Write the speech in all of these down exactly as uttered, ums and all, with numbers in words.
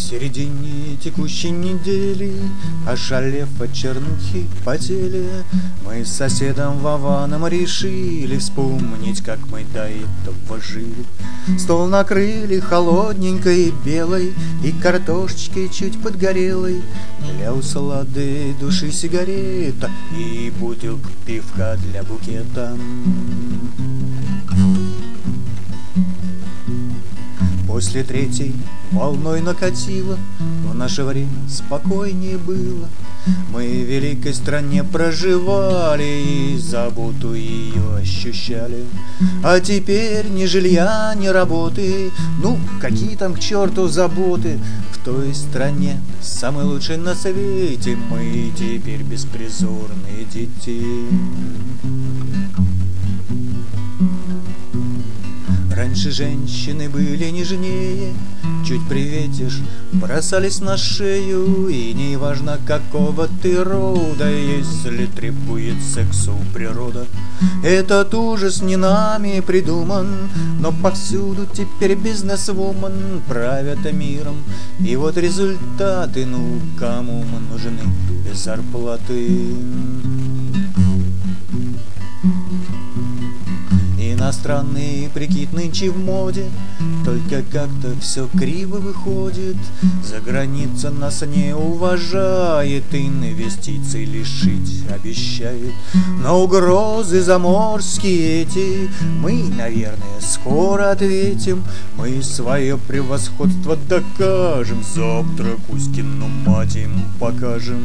середине текущей недели, ошалев от чернухи по теле, мы с соседом Вованом решили вспомнить, как мы до этого жили. Стол накрыли холодненькой белой и картошечки чуть подгорелой, для услады души сигарета и бутылка пивка для букета. После третьей волной накатило, но наше время спокойнее было. Мы в великой стране проживали и заботу ее ощущали. А теперь ни жилья, ни работы, ну какие там к черту заботы. В той стране, самой лучшей на свете, мы теперь беспризорные дети. Раньше женщины были нежнее, чуть приветишь, бросались на шею. И не важно, какого ты рода, если требует сексу природа. Этот ужас не нами придуман, но повсюду теперь бизнесвумен правят миром. И вот результаты, ну кому мы нужны без зарплаты? Иностранный прикид нынче в моде, только как-то все криво выходит. За граница нас не уважает, инвестиций лишить обещает. На угрозы заморские эти мы, наверное, скоро ответим. Мы свое превосходство докажем, завтра Кузькину мать им покажем.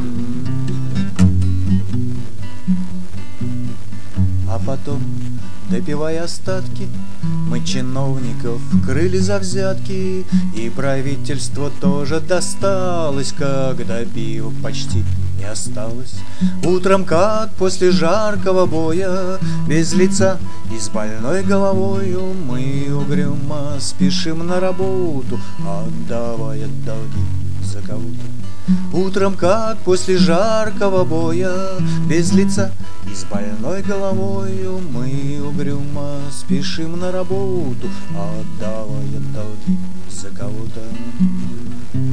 А потом, допивая остатки, мы чиновников крыли за взятки. И правительство тоже досталось, когда пива почти не осталось. Утром, как после жаркого боя, без лица и с больной головою, мы угрюмо спешим на работу, отдавая долги за кого-то. Утром, как после жаркого боя, без лица и с больной головою, мы угрюмо спешим на работу, отдавая долги за кого-то.